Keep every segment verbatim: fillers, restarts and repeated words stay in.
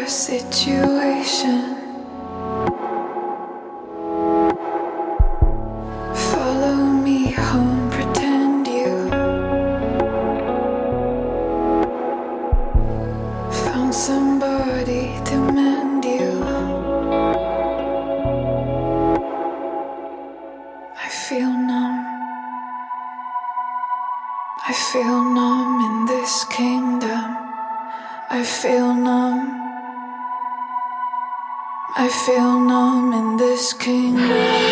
your situation. Follow me home, pretend you found somebody to mend you. I feel numb. I feel numb in this kingdom. I feel numb. I feel numb in this kingdom.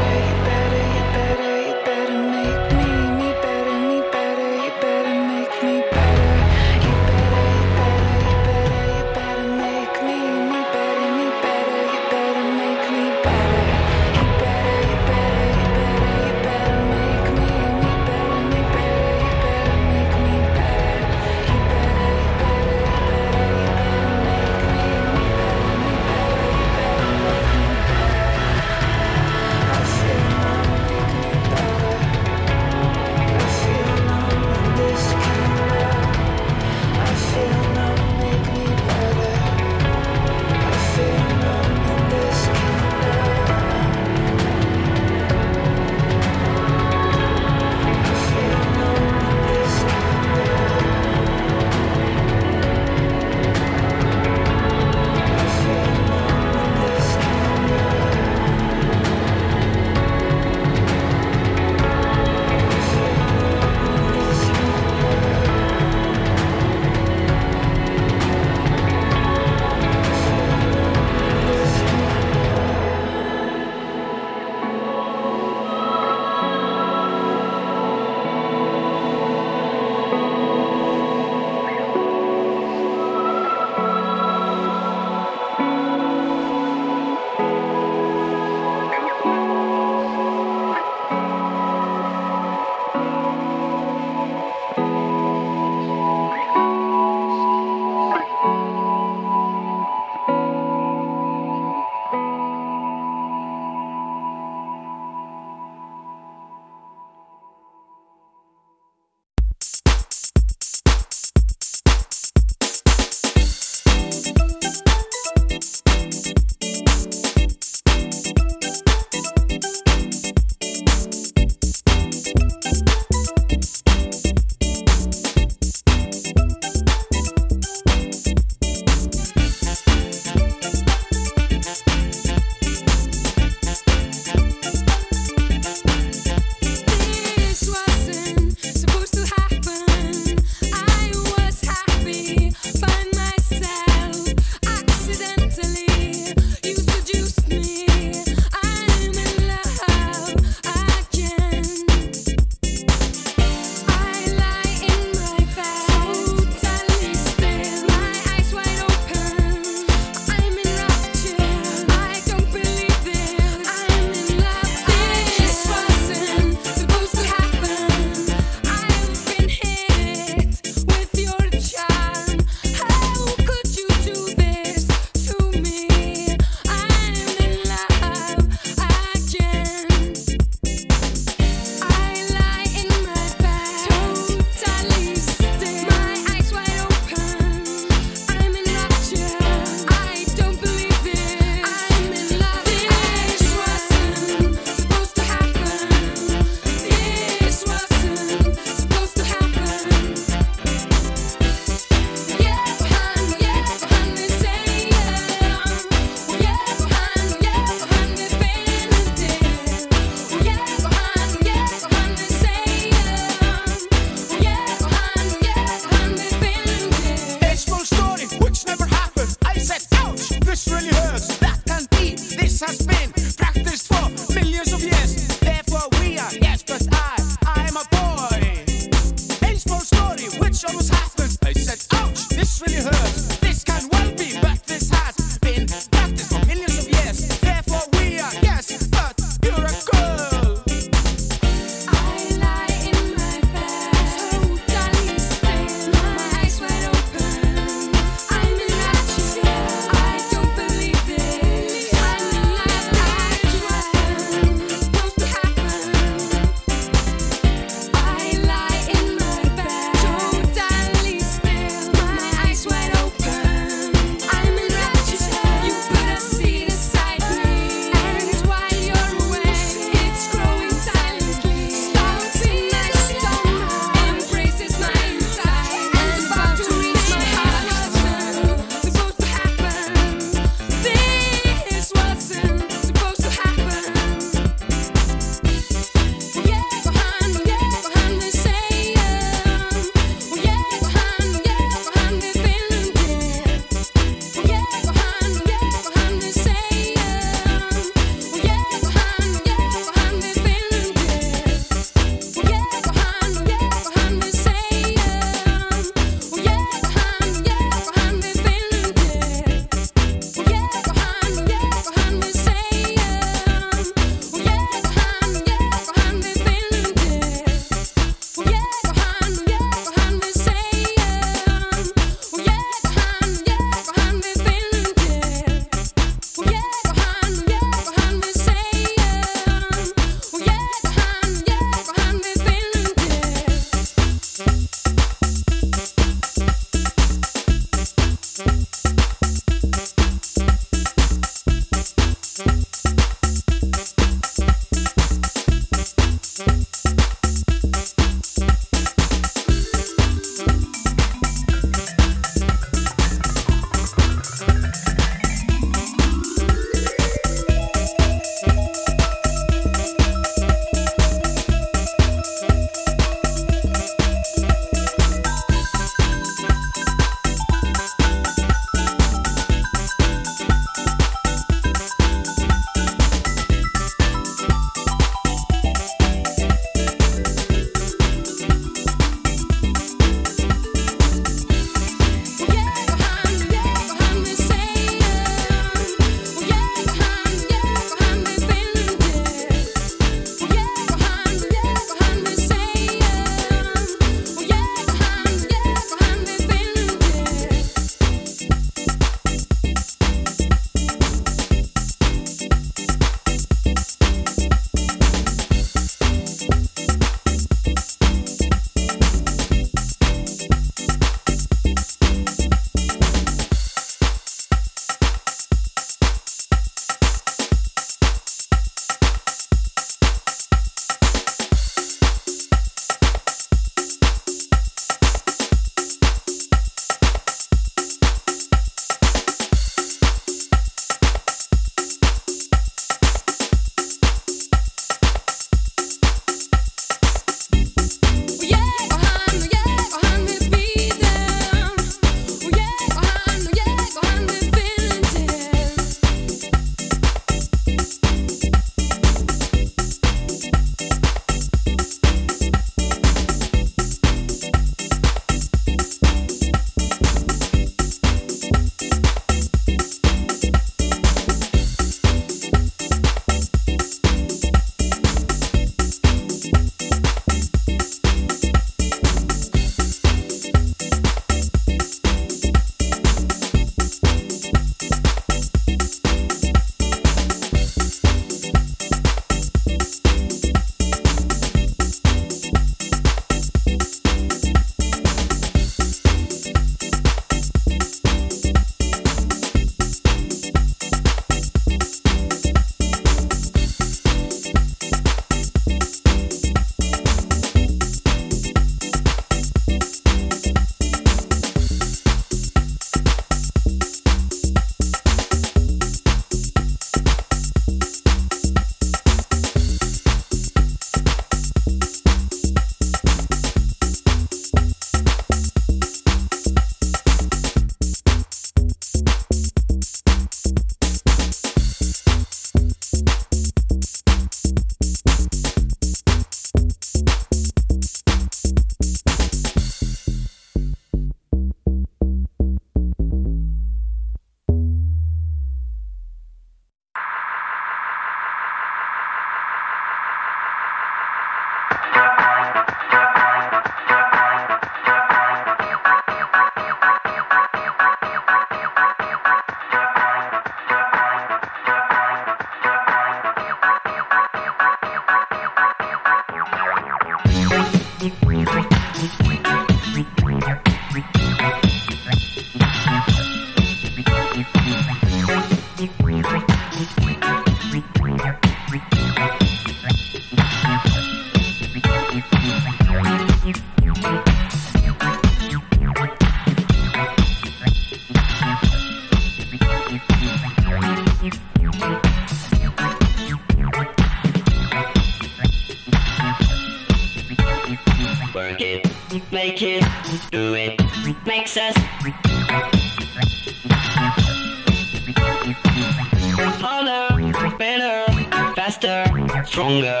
stronger.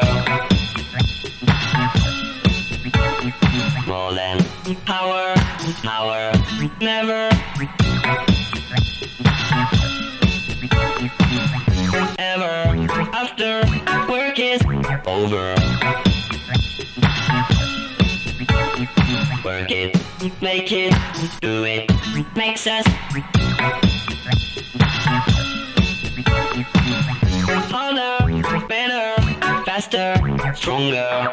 More than power, power, never. Ever after work is over. Work it, make it, do it, makes us harder, better, faster, stronger.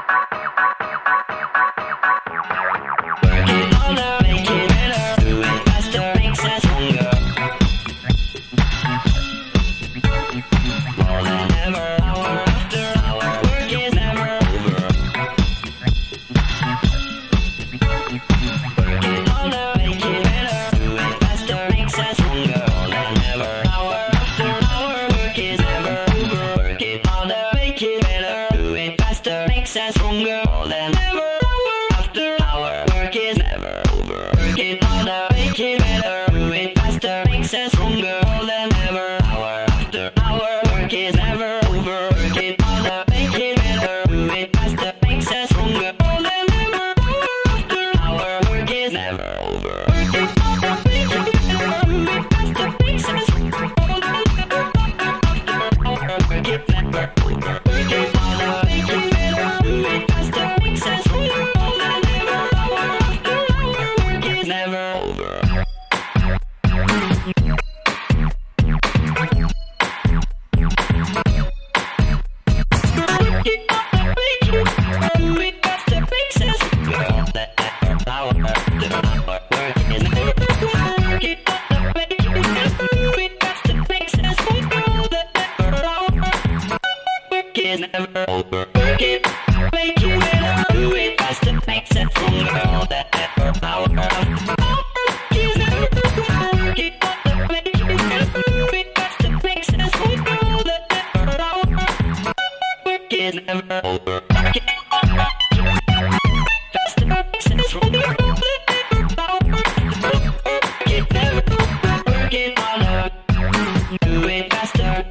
Work it harder, make it better, do it faster, makes us stronger. More than ever, hour after hour, work is never over. Work it harder, make it better, do it faster, makes us stronger. More than ever, hour after hour, work is never over. Work it harder, make it better, do it faster, makes us stronger. More than ever, hour after hour, work is never over. Work it harder, make it better, do it faster, makes us stronger. More than ever, hour after hour, work is never over. Work it harder, make it better, do it faster, makes us stronger. More than ever, hour after hour, work is never over. Work it harder, make it better, do it faster, makes us stronger. More than ever, hour, work it never over. Work it harder, make it better, do it faster, makes us stronger. More than ever, hour after hour, work is never over. Never over. Work it, make it better, do it faster, makes it stronger. All that ever power of is never over. Work it, make it better, do it faster, makes it stronger. All that ever power work is never over. Work it faster, makes it stronger. All that ever power work it never over. Work it harder, do it faster.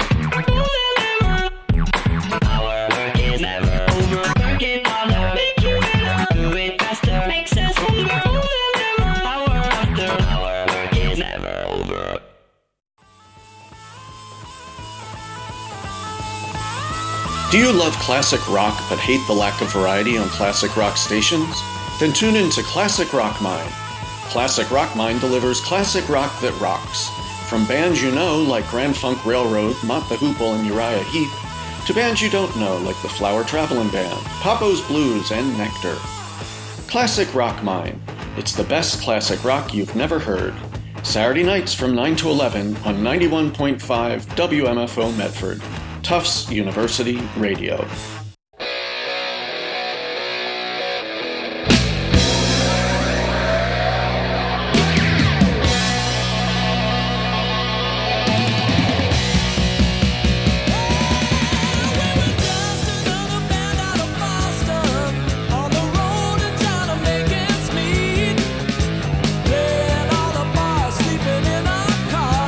Do you love classic rock but hate the lack of variety on classic rock stations? Then tune in to Classic Rock Mind. Classic Rock Mind delivers classic rock that rocks. From bands you know like Grand Funk Railroad, Mott the Hoople, and Uriah Heep, to bands you don't know like the Flower Traveling Band, Papo's Blues, and Nectar. Classic Rock Mind. It's the best classic rock you've never heard. Saturday nights from nine to eleven on ninety-one point five W M F O Medford. Tufts University Radio.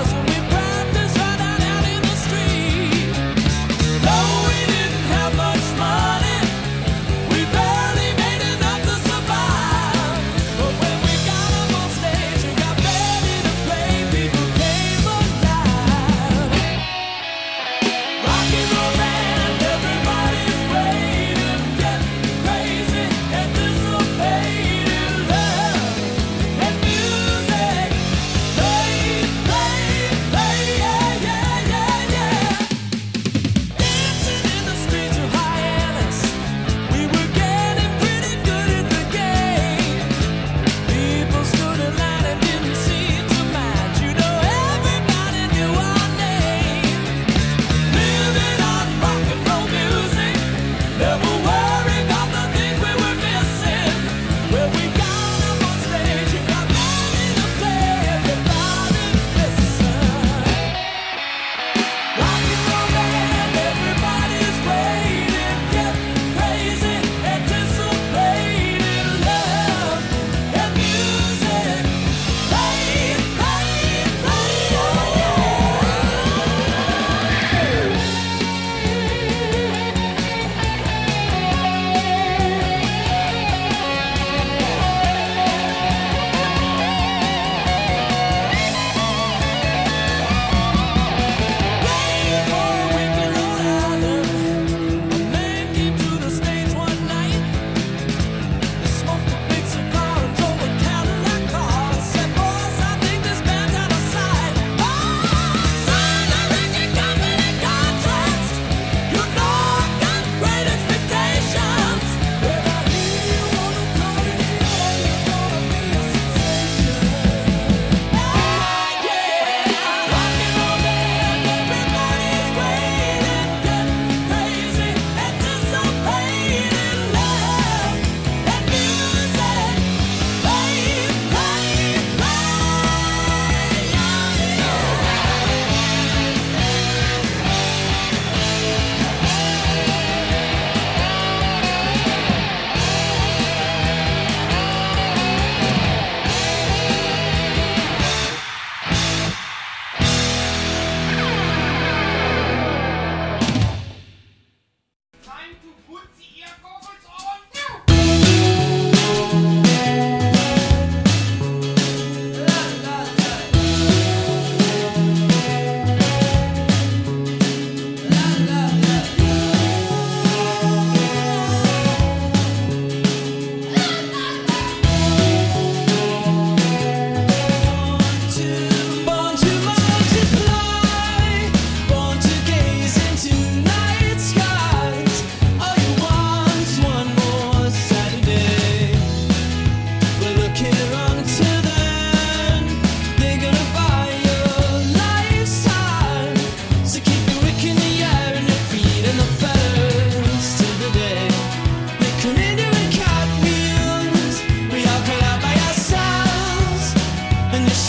Much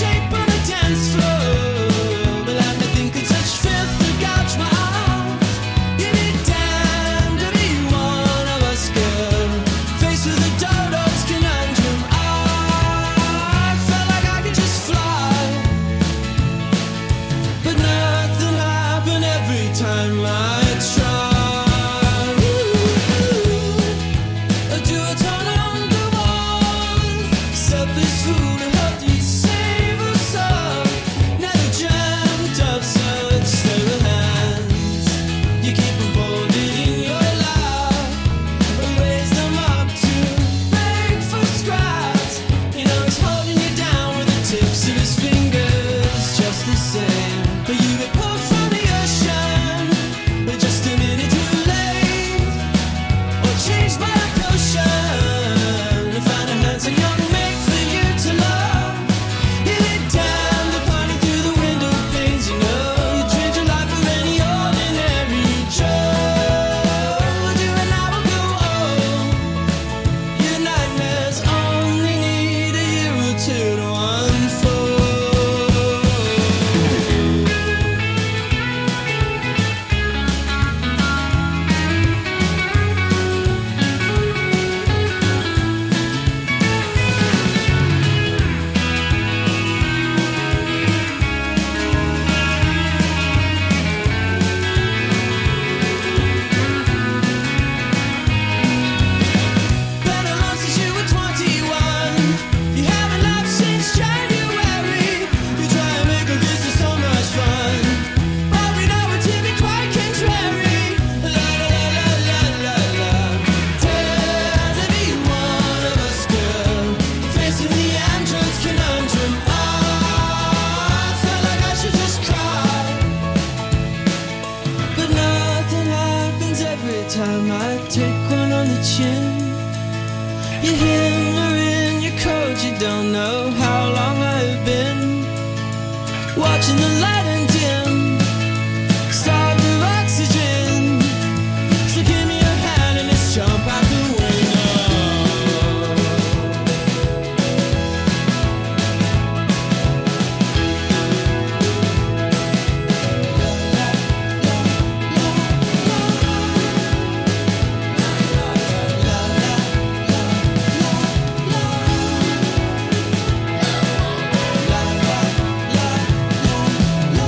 shape on the dance floor. But let me think of such filth to gouge my eye. You'd be damned to be one of us, girl. Faced with a dodo's conundrum, I felt like I could just fly. But nothing happened every time I tried. Do a turn on the wall, selfish fool who hoped you'd save us all. Never dreamt of such stable hands. You keep them folded in your lap, raise them up to beg for scraps. You know he's holding you down with the tips of his fingers, just the same. But you get pulled from the ocean, but just a minute too late, or changed by a potion. To find a handsome young mate for you to love. You lay down the party through the window panes. You know you trade your life for any ordinary Joe. Do an hour go on. Your nightmares only need a year or two to unfold. Been alone since you were twenty-one. You haven't laughed since January. You try and make a this is so much fun, but we know it to be quite contrary. La la la la la la. Dare to be one of us, girl. Facing the android's conundrum, I felt like I should just cry. But nothing happens every time I take one on the chin. You hammer in your coat, you don't know how long I've been watching the light and dim, starved of oxygen. So give me your hand and let's jump out the window. La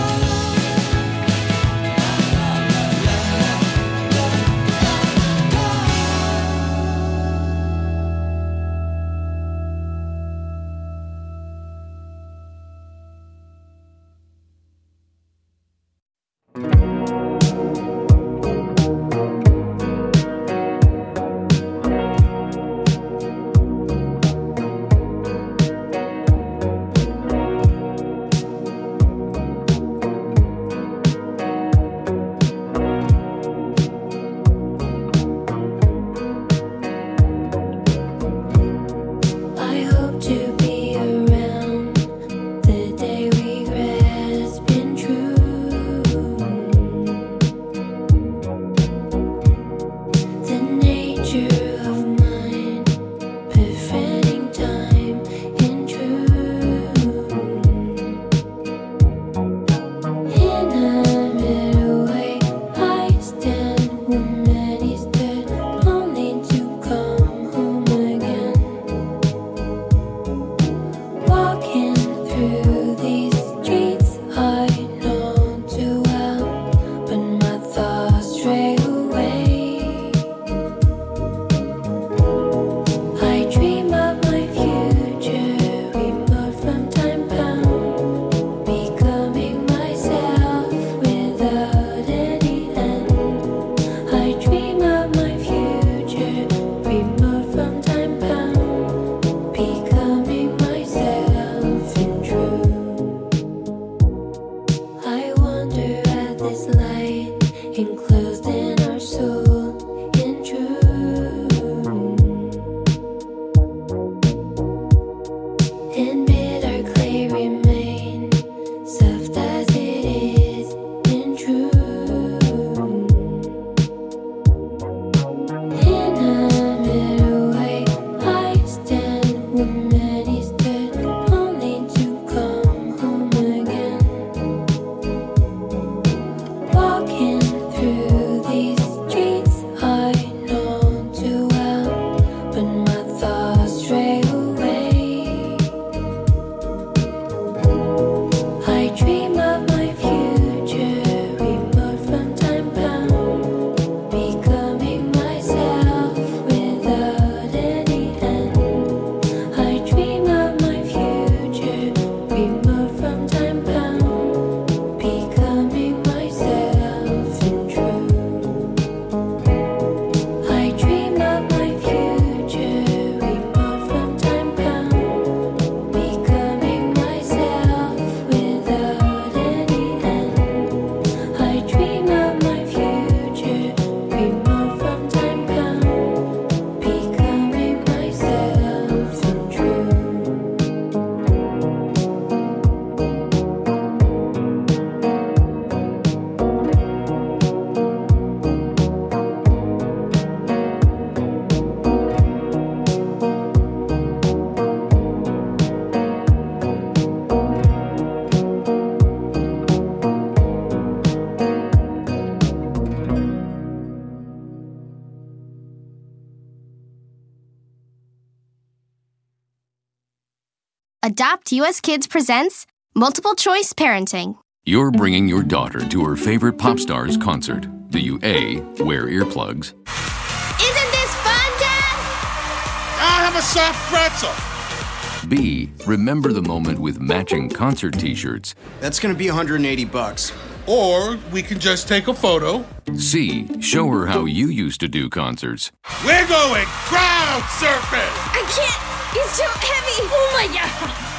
Adopt U S Kids presents Multiple Choice Parenting. You're bringing your daughter to her favorite pop star's concert. Do you A, wear earplugs? Isn't this fun, Dad? I'll have a soft pretzel. B, remember the moment with matching concert t-shirts? That's gonna be one hundred eighty bucks. Or we can just take a photo. C, show her how you used to do concerts. We're going crowd surfing. I can't. It's too heavy. Oh, my God.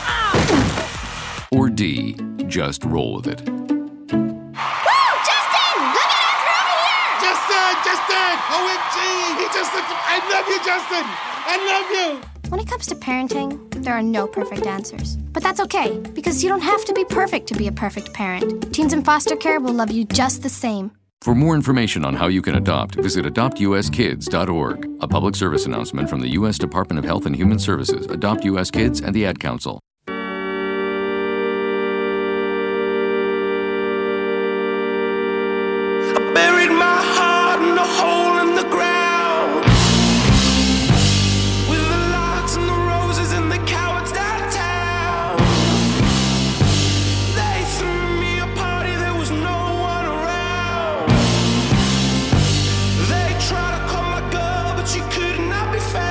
Or D, just roll with it. Woo! Justin! Look at us. We're over here. Justin, Justin, O M G. He just looked, I love you, Justin. I love you. When it comes to parenting, there are no perfect answers. But that's okay, because you don't have to be perfect to be a perfect parent. Teens in foster care will love you just the same. For more information on how you can adopt, visit adopt u s kids dot org. A public service announcement from the U S Department of Health and Human Services, Adopt U S Kids, and the Ad Council. I buried my heart in a hole in the ground, with the lights and the roses and the cowards downtown. They threw me a party, there was no one around. They tried to call my girl, but she could not be found.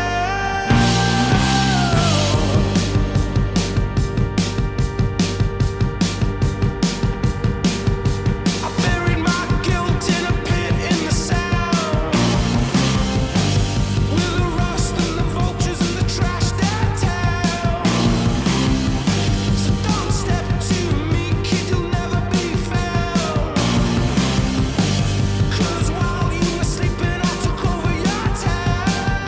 I buried my guilt in a pit in the sound, with the rust and the vultures and the trash downtown. So don't step to me, kid, you'll never be found. 'Cause while you were sleeping, I took over your town.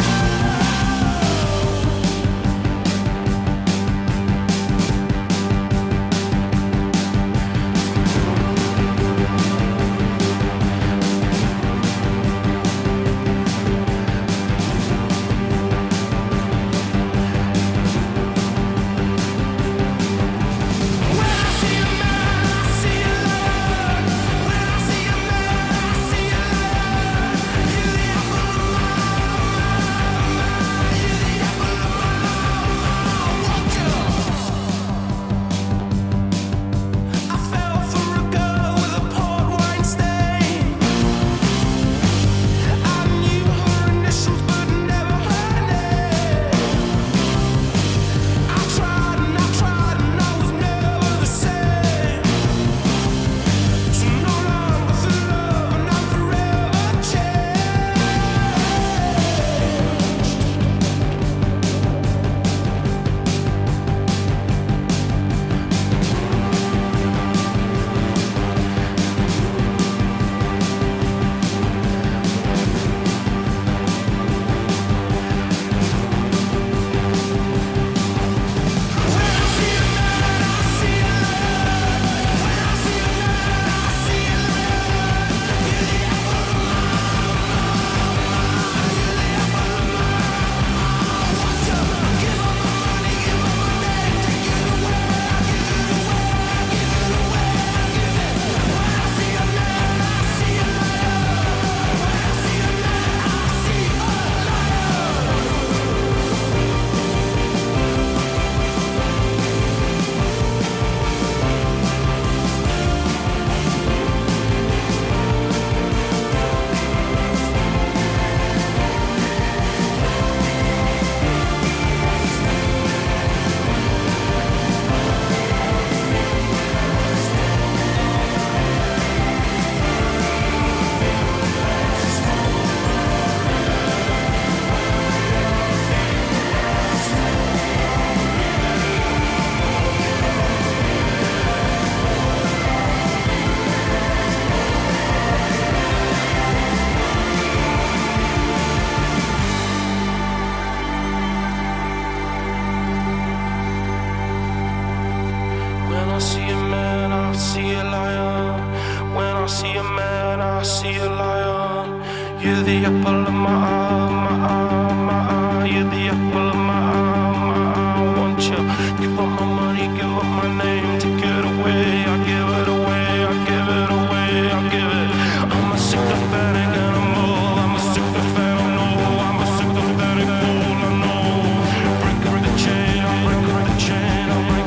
When I see a man, I see a love. When I see a man, I see a love. You're the apple of my eye. You're the apple of my eye. Won't you? I fell for a girl with a port wine stain. I knew her initials, but never her name. I tried and I tried and I was never the same. So no longer for love and I'm forever changed. When I see a man, I see a love. When I see a man, I see a love. You're the apple of my eye. You're the apple of my eye. Won't you? Give up my money, give up my name, take it away. I give it away, I give it away, I give it. When I see a man, I see a love. When I see a man, I see a When I see a man, I see a lion. When I see a man, I see a lion. You're the apple of my eye, my eye, my eye. You're the apple of my eye, my eye. Won't you? Give up my money, give up my name, take it away. I give it away, I give it away, I give it. I'm a sycophantic animal. I'm a sycophantic, no. I'm a sycophantic fool, I know. Break the chain, I break the chain, I break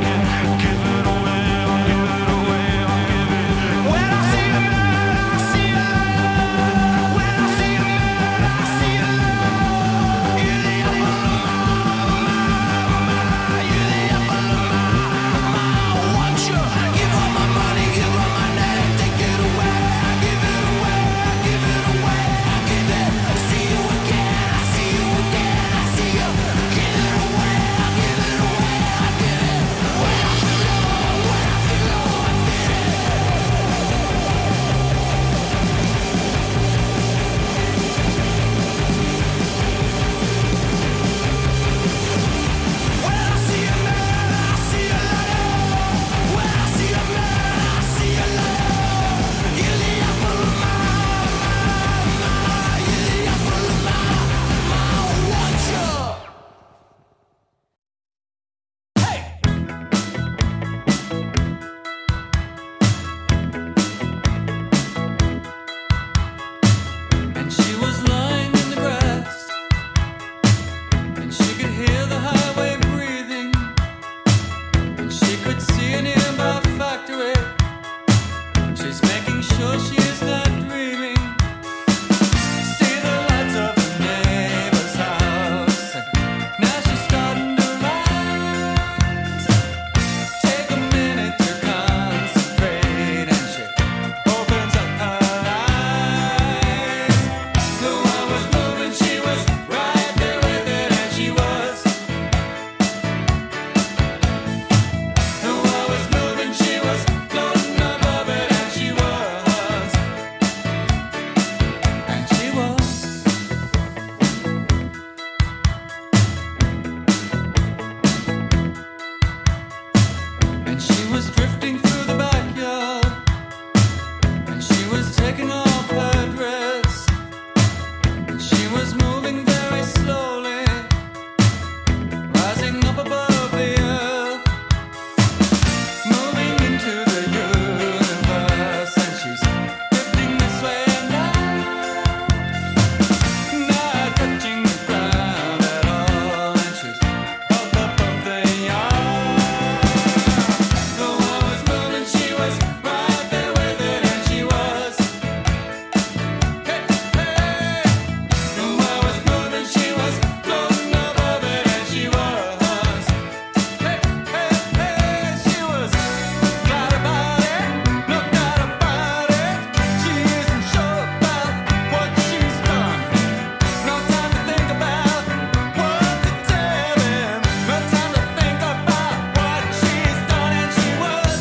was drifting through the backyard, and she was taking off her dress. She was moving very slowly, rising up above the earth, moving into the universe, and she's drifting this way and out, not touching the ground at all, and she's up above the yard. The world was moving, she was right there with it, and she was. Hey, hey. The world was moving, she was floating above it, and she was. Hey, hey, hey. She was got about it, no doubt about it. She isn't sure about what she's done. No time to think about what to tell him. No time to think about what she's done, and she was.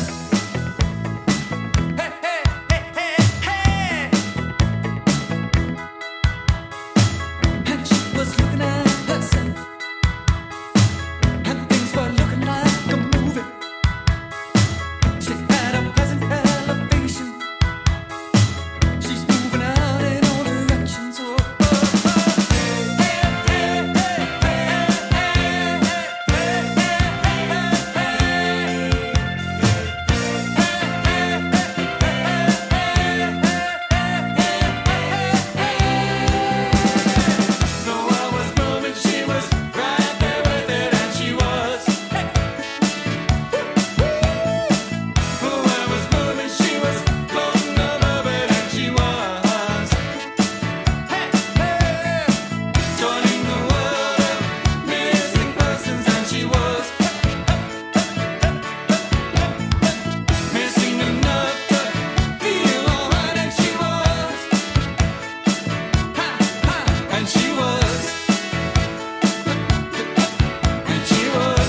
Hey, hey, hey, hey, hey. And she was looking at herself, and things were looking like a movie. She had a pleasant elevation. She's moving out in all directions. Oh, oh, oh. Hey, hey, hey, hey, hey, hey, The world was moving, she was right there with it, and she was. The world was moving, she was floating above it, and she was. Joining the world of missing persons, and she was. Missing enough to feel alright, and she was. And she was. And she was.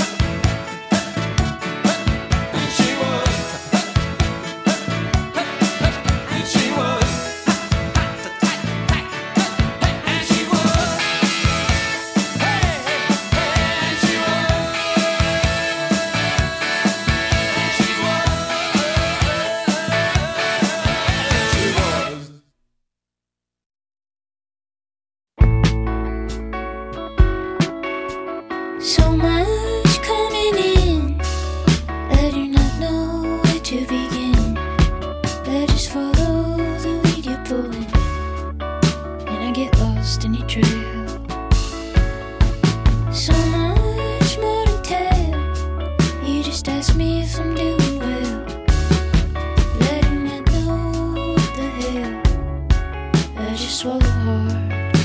And she was. And she was. And she was. Hey, hey, and she was. And she was. And she was. So much coming in, I do not know where to begin. I just follow the lead you're pulling, and I get lost in your trail. So much more to tell, you just ask me if I'm doing well. But I do not know what the hell, I just swallow hard.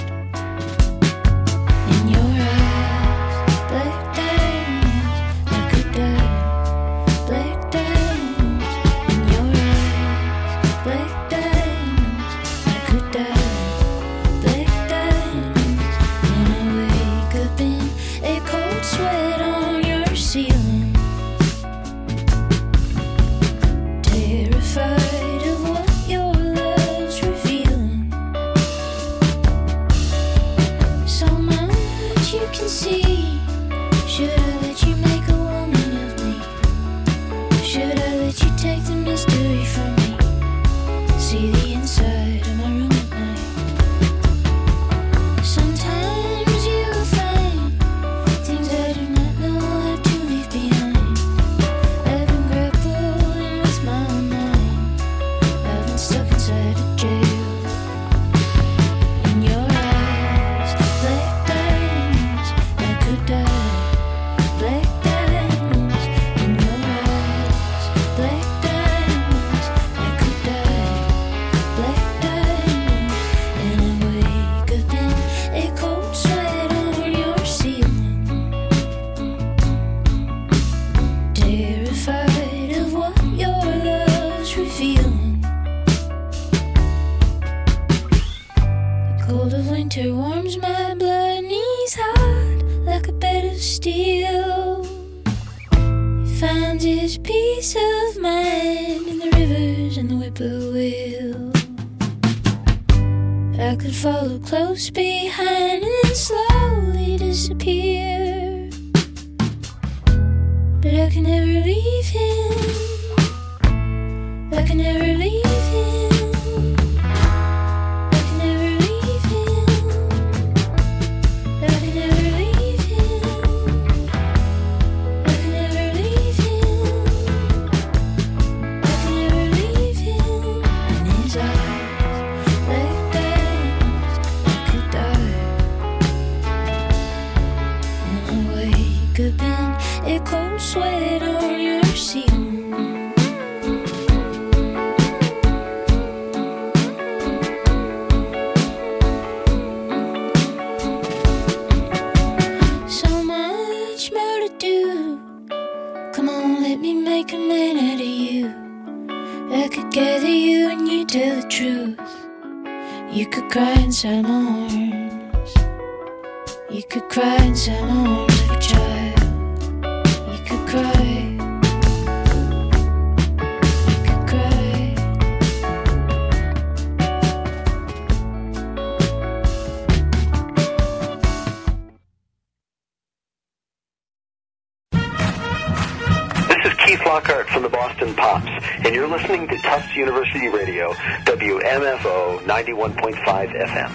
In your eyes, black diamonds, I could die. Black diamonds, in your eyes, black diamonds, I could die. Black diamonds, and I wake up in a cold sweat on your ceiling. Terrified of what your love's revealing. So much you can see. Should I let you make a woman of me? Should I let you take the mystery from me? See the inside of my room at night. Sometimes you will find things I do not know how to leave behind. I've been grappling with my own mind. I've been stuck inside a jail. In your eyes, black diamonds, I could die. Black diamonds, in your eyes, black diamonds, I could die. Black diamonds, and I wake up in a cold sweat on your ceiling. Terrified of what your love's revealing. The cold of winter warms my blood, knees hot like a bed of steel. He finds his peace of mind in the rivers and the whippoorwill. I could follow close behind and then slowly disappear. But but I can never leave him. I can never leave him. I can never leave him. I can never leave him. I can never leave him. I can never leave him. And his eyes like diamonds, I could die. And I wake up in a cold sweat on your seat. So much more to do. Come on, let me make a man out of you. I could gather you and you tell the truth. You could cry inside my arms. You could cry inside my arms like a child. You could cry. You could cry. This is Keith Lockhart from the Boston Pops, and you're listening to Tufts University Radio, W M F O ninety-one point five F M.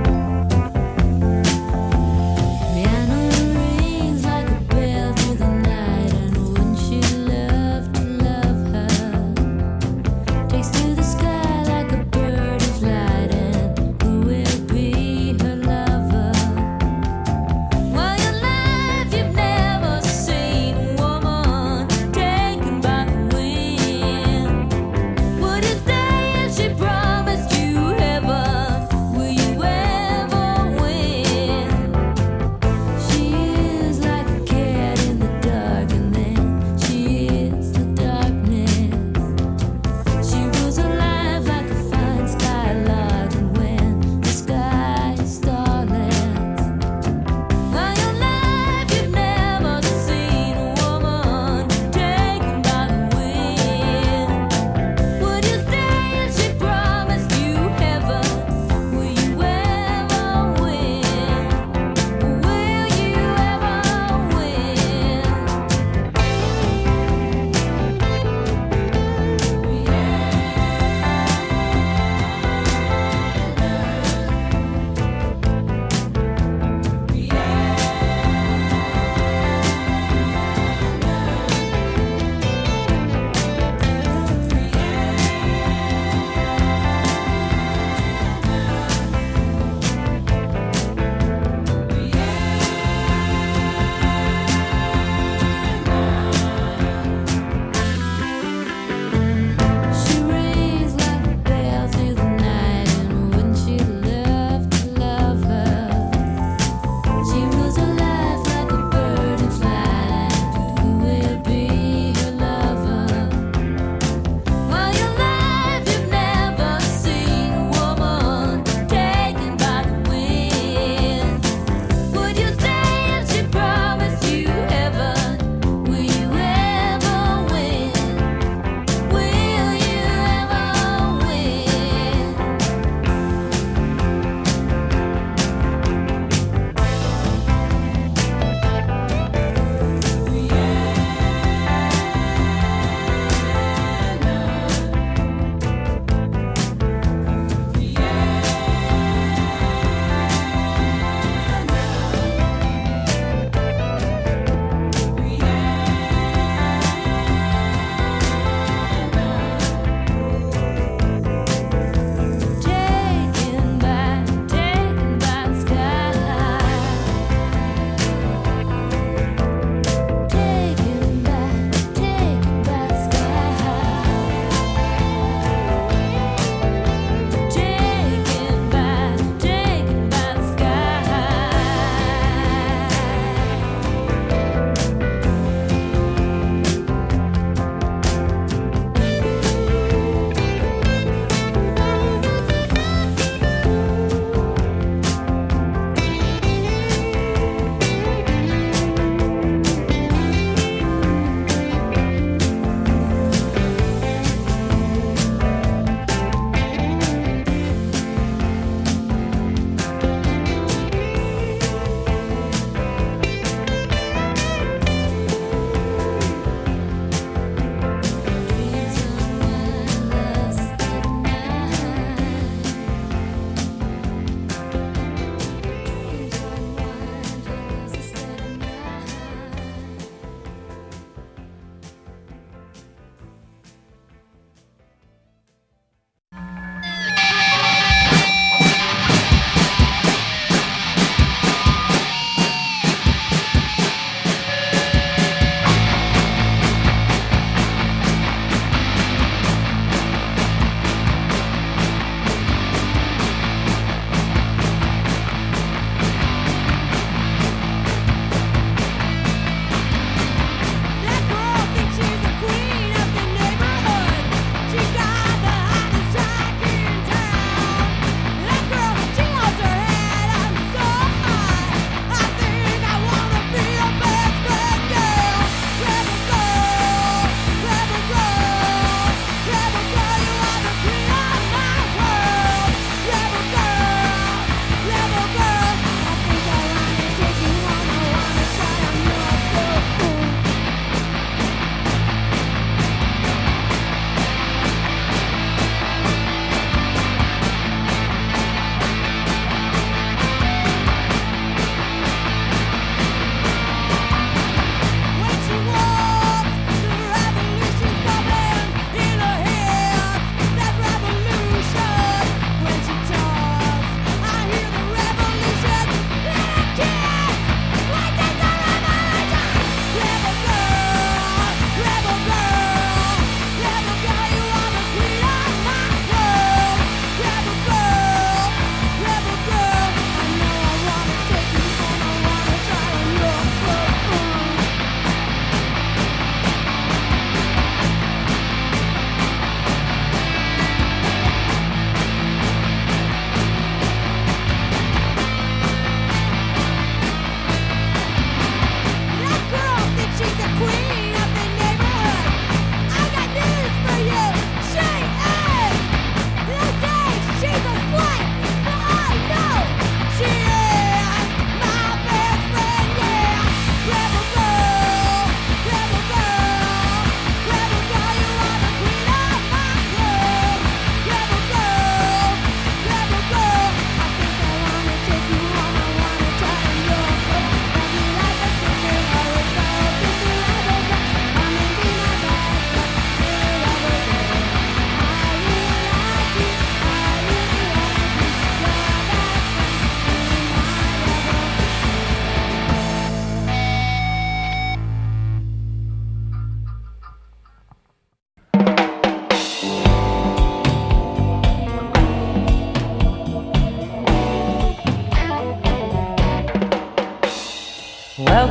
Piano rings like a bell through the night.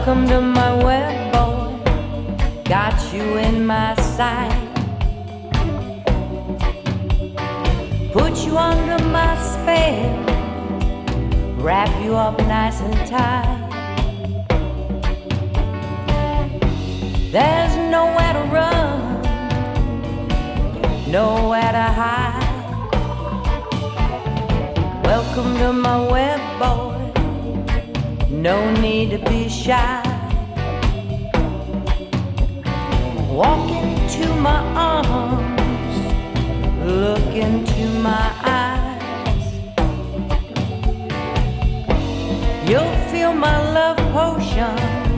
Welcome to my web, boy. Got you in my sight. Put you under my spell. Wrap you up nice and tight. There's nowhere to run, nowhere to hide. Welcome to my web, boy. No need to be shy. Walk into my arms, look into my eyes. You'll feel my love potion,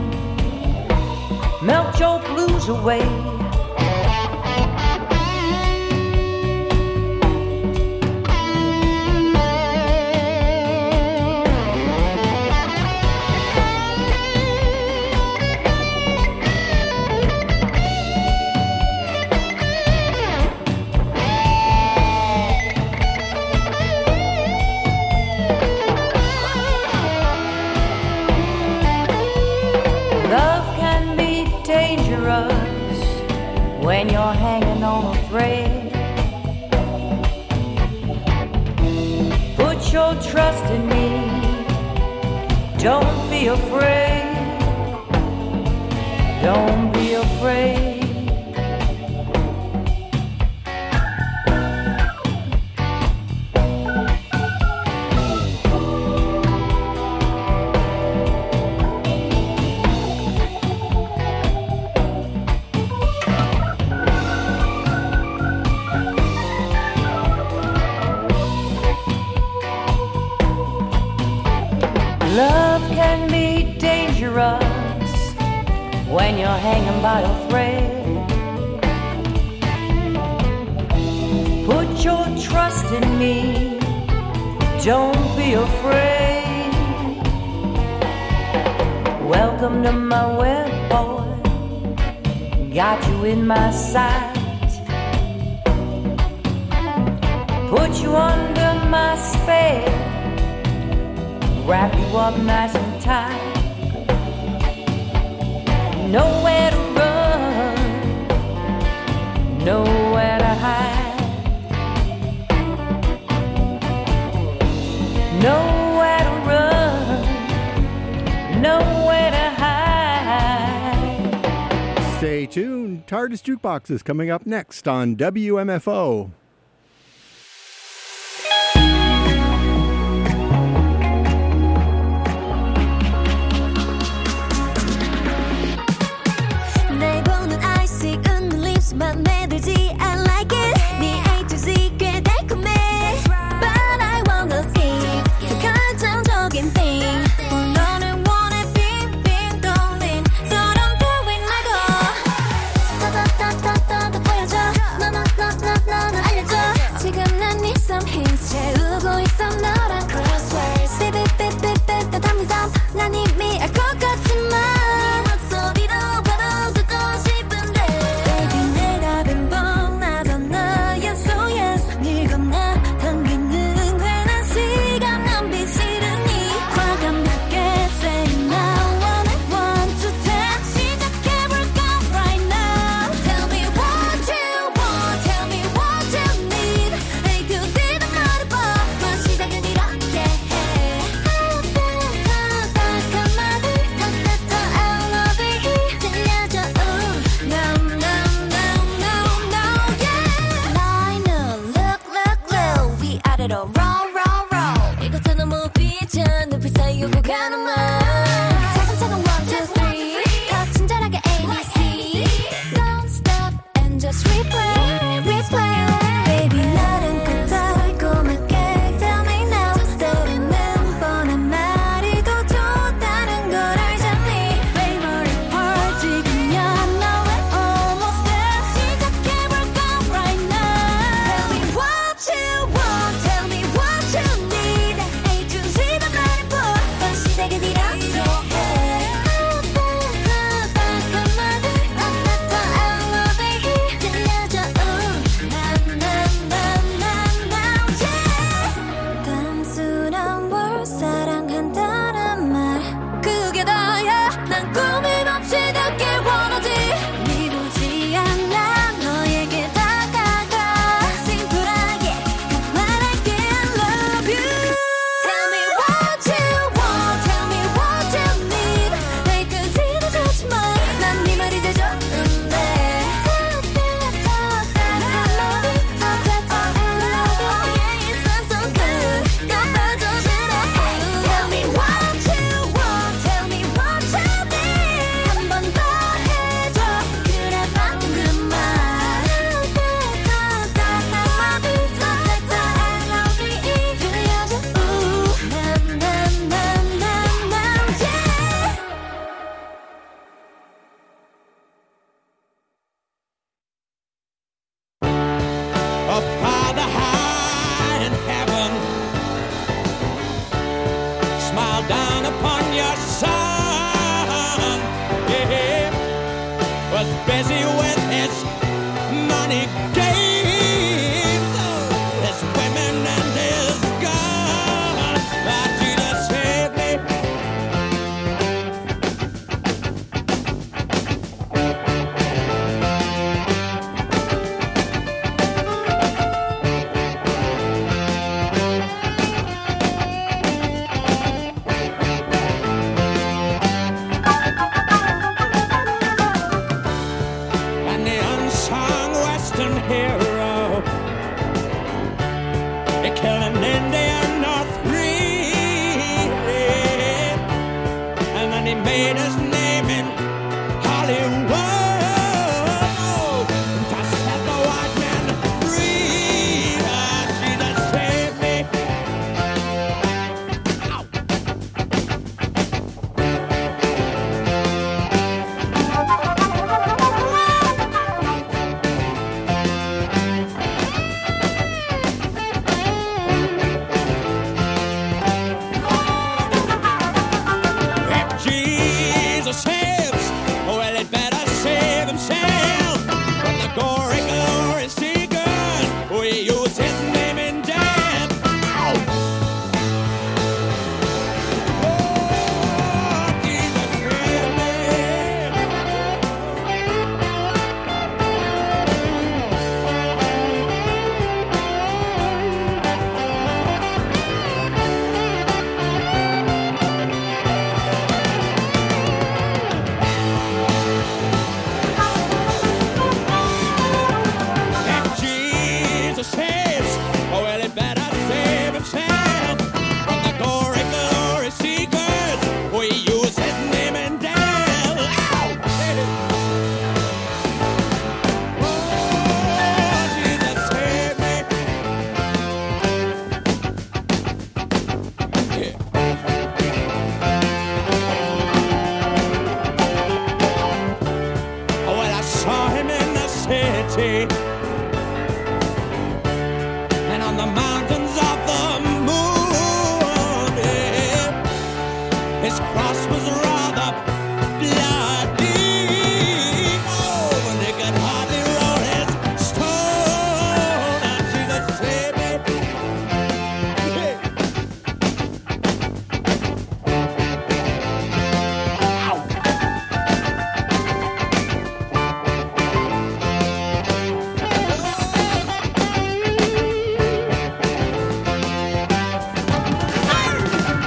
melt your blues away. When you're hanging on a thread, put your trust in me. Don't be afraid. Don't be afraid. Love can be dangerous when you're hanging by a thread. Put your trust in me. Don't be afraid. Welcome to my web, boy. Got you in my sight. Put you under my spell. Wrap you up nice and tight. Nowhere to run, nowhere to hide. Nowhere to run, nowhere to hide. Stay tuned. TARDIS Jukebox is coming up next on W M F O. 맘에 들지 I like it 네 A to Z 꽤 달콤해 But I wanna skip 그 결정적인 thing 너를 원해 빙빙 돌린 서럼 도인 말고 더더더더더 보여줘 너너너너너는 알려줘 was busy with his money games, his women and his guns. But Jesus saved me. And the unsung Western hero, he killed an Indian or three, and then he made his